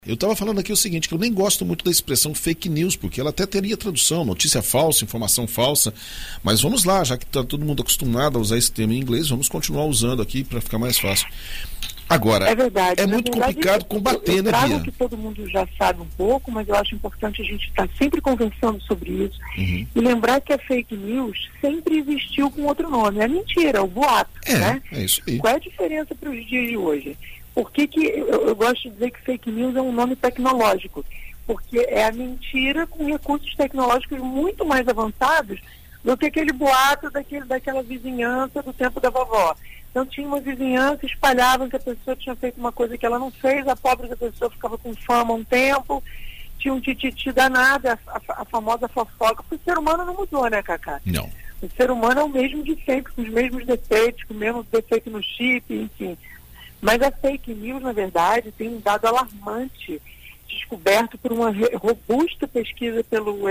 Eu estava falando aqui o seguinte, que eu nem gosto muito da expressão fake news, porque ela até teria tradução, notícia falsa, informação falsa, mas vamos lá, já que está todo mundo acostumado a usar esse termo em inglês, vamos continuar usando aqui para ficar mais fácil. Agora, é verdade, é muito complicado combater, né, Bia? Que todo mundo já sabe um pouco, mas eu acho importante a gente estar sempre conversando sobre isso e lembrar que a fake news sempre existiu com outro nome, é mentira, o boato, né? É isso aí. Qual é a diferença para os dias de hoje? Por que eu gosto de dizer que fake news é um nome tecnológico? Porque é a mentira com recursos tecnológicos muito mais avançados do que aquele boato daquela vizinhança do tempo da vovó. Então tinha uma vizinhança, espalhavam que a pessoa tinha feito uma coisa que ela não fez, a pobre da pessoa ficava com fama um tempo, tinha um tititi danado, a famosa fofoca. O ser humano não mudou, né, Cacá? Não. O ser humano é o mesmo de sempre, com os mesmos defeitos, com o mesmo defeito no chip, enfim. Mas a fake news, na verdade, tem um dado alarmante, descoberto por uma robusta pesquisa pelo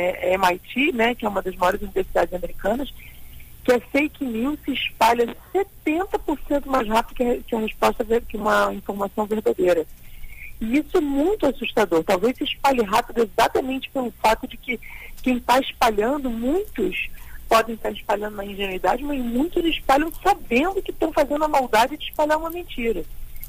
MIT, né, que é uma das maiores universidades americanas, que a fake news se espalha 70% mais rápido que a resposta, que uma informação verdadeira. E isso é muito assustador. Talvez se espalhe rápido exatamente pelo fato de que quem está espalhando, muitos podem estar espalhando na ingenuidade, mas muitos espalham sabendo que estão fazendo a maldade de espalhar uma mentira.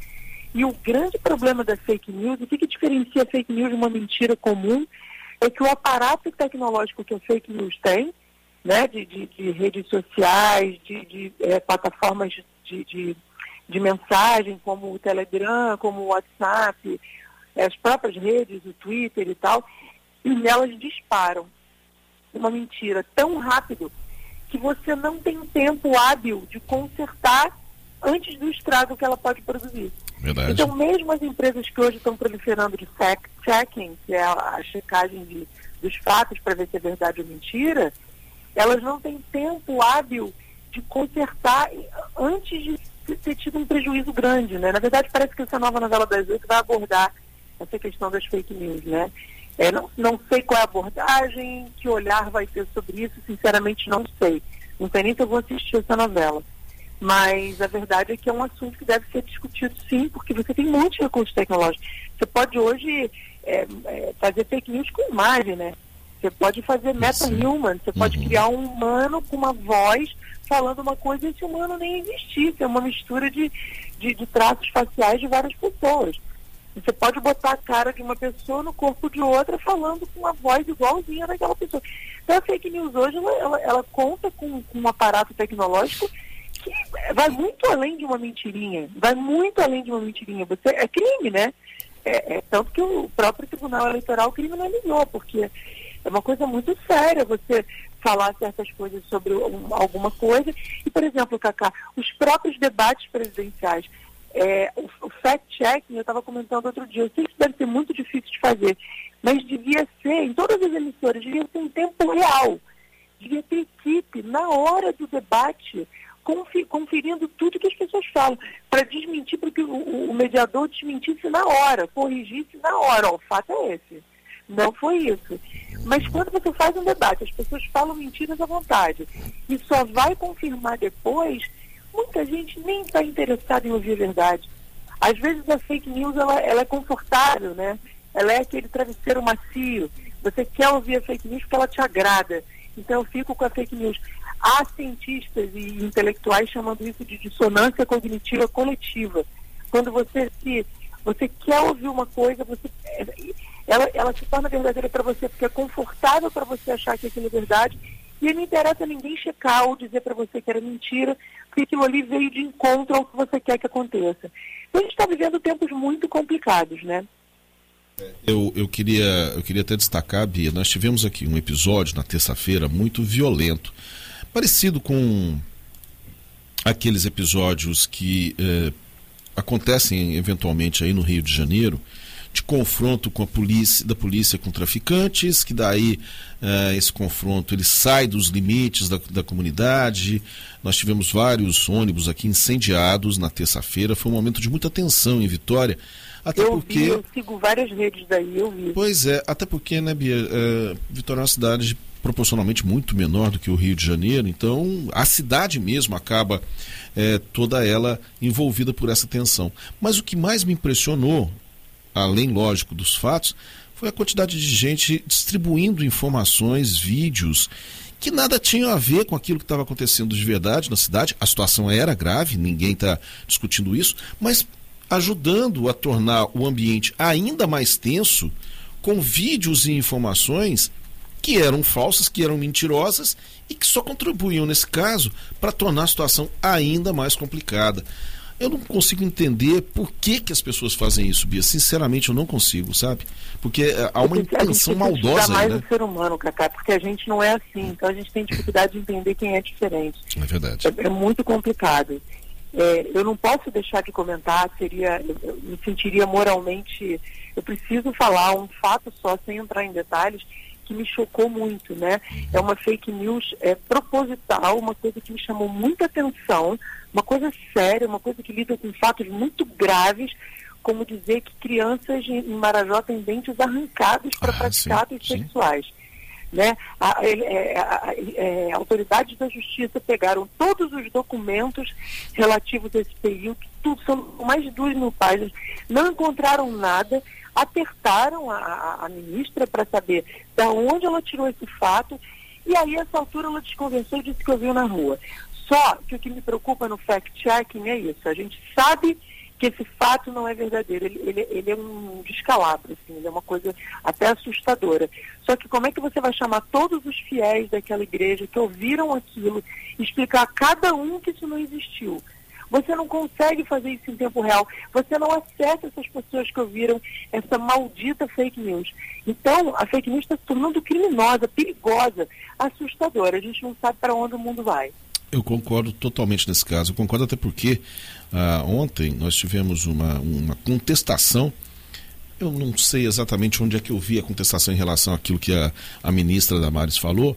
E o grande problema da fake news, o que diferencia a fake news de uma mentira comum, é que o aparato tecnológico que a fake news tem, né, de redes sociais, de plataformas de mensagem, como o Telegram, como o WhatsApp, as próprias redes, o Twitter e tal, e elas disparam uma mentira tão rápido que você não tem tempo hábil de consertar antes do estrago que ela pode produzir. Verdade. Então, mesmo as empresas que hoje estão proliferando de fact-checking, que é a checagem dos fatos para ver se é verdade ou mentira, elas não têm tempo hábil de consertar antes de ter tido um prejuízo grande, né? Na verdade, parece que essa nova novela das 8 vai abordar essa questão das fake news, né? Não sei qual é a abordagem, que olhar vai ter sobre isso, sinceramente não sei. Não sei nem se eu vou assistir essa novela. Mas a verdade é que é um assunto que deve ser discutido sim, porque você tem muitos recursos tecnológicos. Você pode hoje fazer fake news com imagem, né? Você pode fazer meta-human, você pode criar um humano com uma voz falando uma coisa e esse humano nem existir. É uma mistura de traços faciais de várias pessoas. Você pode botar a cara de uma pessoa no corpo de outra falando com uma voz igualzinha daquela pessoa. Então a fake news hoje, ela conta com um aparato tecnológico que vai muito além de uma mentirinha. Vai muito além de uma mentirinha. É crime, né? Tanto que o próprio Tribunal Eleitoral criminalizou, porque é uma coisa muito séria você falar certas coisas sobre alguma coisa. E, por exemplo, Cacá, os próprios debates presidenciais, o fact-checking, eu estava comentando outro dia, eu sei que isso deve ser muito difícil de fazer, mas devia ser, em todas as emissoras, devia ser em tempo real. Devia ter equipe, na hora do debate, conferindo tudo que as pessoas falam, para desmentir, porque o mediador desmentisse na hora, corrigisse na hora. O fato é esse. Não foi isso. Mas quando você faz um debate, as pessoas falam mentiras à vontade e só vai confirmar depois, muita gente nem está interessada em ouvir a verdade. Às vezes a fake news ela é confortável, né? Ela é aquele travesseiro macio. Você quer ouvir a fake news porque ela te agrada. Então eu fico com a fake news. Há cientistas e intelectuais chamando isso de dissonância cognitiva coletiva. Quando você quer ouvir uma coisa, ela se torna verdadeira para você porque é confortável para você achar que aquilo é verdade e não interessa ninguém checar ou dizer para você que era mentira, porque aquilo ali veio de encontro ao que você quer que aconteça. Então a gente está vivendo tempos muito complicados, né? Eu queria até destacar, Bia, nós tivemos aqui um episódio na terça-feira muito violento, parecido com aqueles episódios que acontecem eventualmente aí no Rio de Janeiro, de confronto com da polícia com traficantes, que daí esse confronto ele sai dos limites da comunidade. Nós tivemos vários ônibus aqui incendiados na terça-feira, foi um momento de muita tensão em Vitória, até eu sigo várias redes daí, eu vi. Pois é, até porque, né, Bia, Vitória é uma cidade proporcionalmente muito menor do que o Rio de Janeiro, então a cidade mesmo acaba toda ela envolvida por essa tensão. Mas o que mais me impressionou além, lógico, dos fatos, foi a quantidade de gente distribuindo informações, vídeos, que nada tinham a ver com aquilo que estava acontecendo de verdade na cidade. A situação era grave, ninguém está discutindo isso, mas ajudando a tornar o ambiente ainda mais tenso, com vídeos e informações que eram falsas, que eram mentirosas e que só contribuíam, nesse caso, para tornar a situação ainda mais complicada. Eu não consigo entender por que as pessoas fazem isso, Bia. Sinceramente, eu não consigo, sabe? Porque há uma intenção maldosa aí, né? Mais o ser humano, Cacá, porque a gente não é assim. Então a gente tem dificuldade de entender quem é diferente. É verdade. É muito complicado. Eu não posso deixar de comentar, eu me sentiria moralmente... Eu preciso falar um fato só, sem entrar em detalhes, que me chocou muito, né? É uma fake news proposital, uma coisa que me chamou muita atenção, uma coisa séria, uma coisa que lida com fatos muito graves, como dizer que crianças em Marajó têm dentes arrancados para praticar atos sexuais. Né? Autoridades da justiça pegaram todos os documentos relativos a esse período, tudo, são mais de 2.000 páginas, não encontraram nada, apertaram a ministra para saber de onde ela tirou esse fato, e aí a essa altura ela desconversou e disse que ouviu na rua. Só que o que me preocupa no fact-checking é isso, a gente sabe que esse fato não é verdadeiro, ele é um descalabro, assim, ele é uma coisa até assustadora. Só que como é que você vai chamar todos os fiéis daquela igreja que ouviram aquilo e explicar a cada um que isso não existiu? Você não consegue fazer isso em tempo real, você não acessa essas pessoas que ouviram essa maldita fake news. Então, a fake news está se tornando criminosa, perigosa, assustadora, a gente não sabe para onde o mundo vai. Eu concordo totalmente nesse caso. Eu concordo até porque ontem nós tivemos uma contestação. Eu não sei exatamente onde é que eu vi a contestação em relação àquilo que a ministra Damares falou,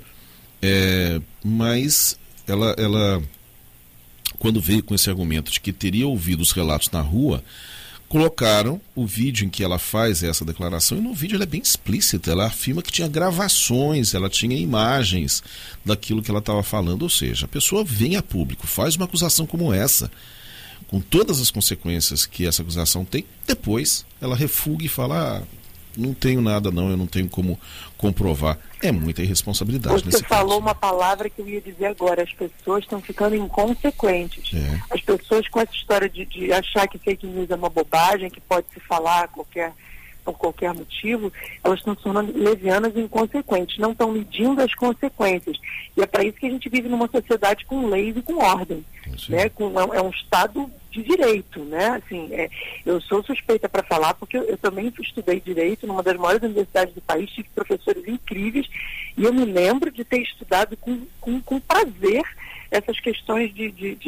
mas ela, quando veio com esse argumento de que teria ouvido os relatos na rua, colocaram o vídeo em que ela faz essa declaração, e no vídeo ela é bem explícita, ela afirma que tinha gravações, ela tinha imagens daquilo que ela estava falando, ou seja, a pessoa vem a público, faz uma acusação como essa, com todas as consequências que essa acusação tem, depois ela refuga e fala, não tenho nada não, eu não tenho como comprovar. É muita irresponsabilidade nesse caso. Você falou uma palavra que eu ia dizer agora, as pessoas estão ficando inconsequentes. As pessoas com essa história de achar que fake news é uma bobagem, que pode se falar por qualquer motivo, elas estão se tornando levianas e inconsequentes, não estão medindo as consequências. E é para isso que a gente vive numa sociedade com leis e com ordem. Né? É um Estado de direito, né? Assim, eu sou suspeita para falar porque eu também estudei direito numa das maiores universidades do país, tive professores incríveis e eu me lembro de ter estudado com prazer essas questões de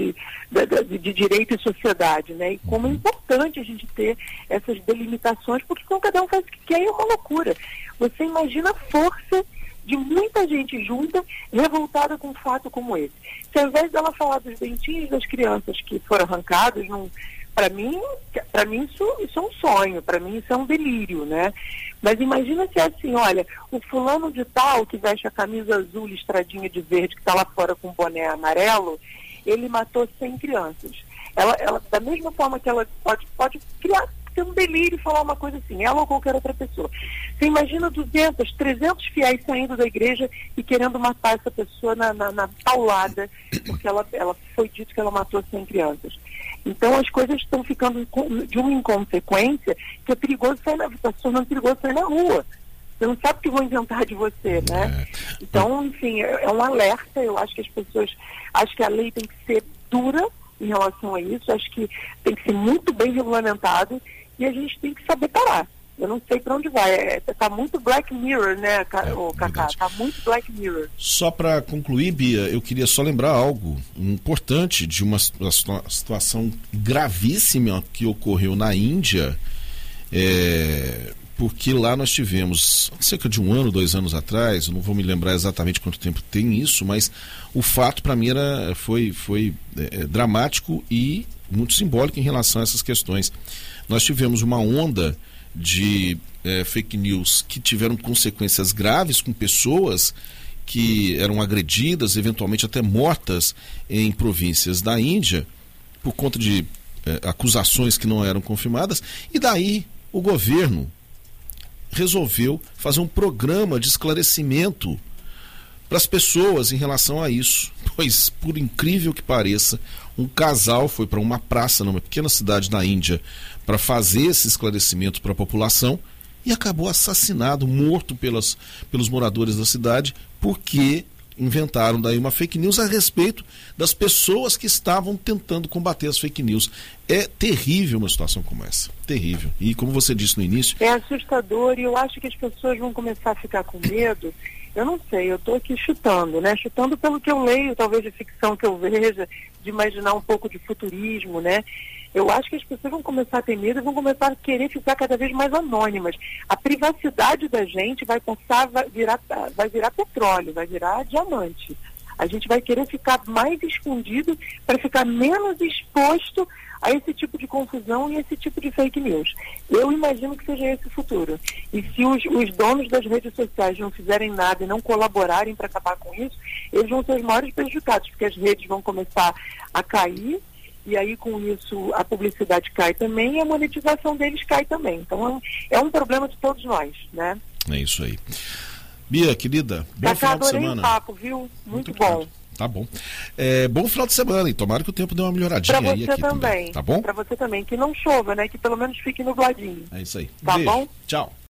direito e sociedade, né? E como é importante a gente ter essas delimitações, porque senão cada um faz o que quer e é uma loucura. Você imagina a força de muita gente junta, revoltada com um fato como esse. Se ao invés dela falar dos dentinhos das crianças que foram arrancados, para mim isso é um sonho, para mim isso é um delírio, né? Mas imagina se é assim, olha, o fulano de tal que veste a camisa azul listradinha de verde, que está lá fora com o boné amarelo, ele matou 100 crianças. Ela da mesma forma que ela pode criar, ter um delírio e falar uma coisa assim, ela ou qualquer outra pessoa. Você imagina 200, 300 fiéis saindo da igreja e querendo matar essa pessoa na paulada, porque ela foi dito que ela matou 100 crianças. Então as coisas estão ficando de uma inconsequência que é perigoso está se tornando perigoso sair na rua. Você não sabe o que vão inventar de você, né? Então, enfim, é um alerta. Eu acho que as pessoas, acho que a lei tem que ser dura em relação a isso, acho que tem que ser muito bem regulamentado e a gente tem que saber parar. Eu não sei para onde vai. Tá muito Black Mirror, né, Cacá? Tá muito Black Mirror. Só para concluir, Bia, eu queria só lembrar algo importante de uma situação gravíssima que ocorreu na Índia, porque lá nós tivemos, cerca de 1 ano, 2 anos atrás, eu não vou me lembrar exatamente quanto tempo tem isso, mas o fato para mim foi dramático e muito simbólico em relação a essas questões. Nós tivemos uma onda de fake news que tiveram consequências graves com pessoas que eram agredidas, eventualmente até mortas em províncias da Índia por conta de acusações que não eram confirmadas, e daí o governo resolveu fazer um programa de esclarecimento para as pessoas em relação a isso. Pois, por incrível que pareça, um casal foi para uma praça numa pequena cidade da Índia para fazer esse esclarecimento para a população e acabou assassinado, morto pelos moradores da cidade, porque inventaram daí uma fake news a respeito das pessoas que estavam tentando combater as fake news. É terrível uma situação como essa, terrível. E como você disse no início... É assustador, e eu acho que as pessoas vão começar a ficar com medo. Eu não sei, eu estou aqui chutando, né? Chutando pelo que eu leio, talvez de ficção que eu veja, de imaginar um pouco de futurismo, né? Eu acho que as pessoas vão começar a ter medo e vão começar a querer ficar cada vez mais anônimas. A privacidade da gente vai virar petróleo, vai virar diamante. A gente vai querer ficar mais escondido para ficar menos exposto a esse tipo de confusão e esse tipo de fake news. Eu imagino que seja esse o futuro. E se os donos das redes sociais não fizerem nada e não colaborarem para acabar com isso, eles vão ser os maiores prejudicados, porque as redes vão começar a cair, e aí com isso a publicidade cai também e a monetização deles cai também. Então é um problema de todos nós, né? É isso aí. Bia, querida, bom final de semana. Adorei o papo, viu? Muito bom. Tá bom. Bom final de semana e tomara que o tempo dê uma melhoradinha aí aqui também. Tá bom? Pra você também, que não chova, né? Que pelo menos fique nubladinho. É isso aí. Tá bom? Tchau.